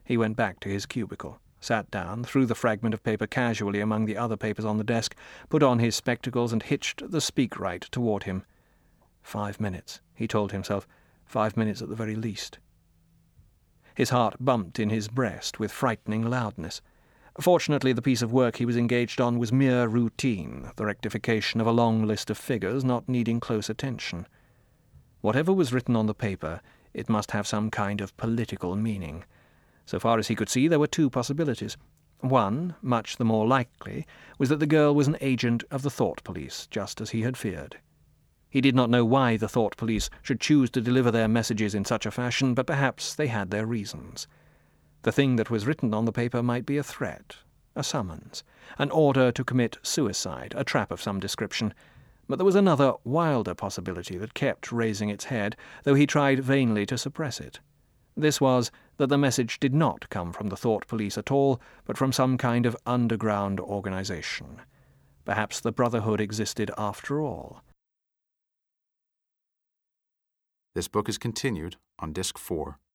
He went back to his cubicle, sat down, threw the fragment of paper casually among the other papers on the desk, put on his spectacles and hitched the Speakwrite toward him. 5 minutes, he told himself, 5 minutes at the very least. His heart bumped in his breast with frightening loudness. Fortunately, the piece of work he was engaged on was mere routine, the rectification of a long list of figures not needing close attention. Whatever was written on the paper, it must have some kind of political meaning. So far as he could see, there were two possibilities. One, much the more likely, was that the girl was an agent of the Thought Police, just as he had feared. He did not know why the Thought Police should choose to deliver their messages in such a fashion, but perhaps they had their reasons. The thing that was written on the paper might be a threat, a summons, an order to commit suicide, a trap of some description. But there was another, wilder possibility that kept raising its head, though he tried vainly to suppress it. This was that the message did not come from the Thought Police at all, but from some kind of underground organization. Perhaps the Brotherhood existed after all. This book is continued on Disc 4.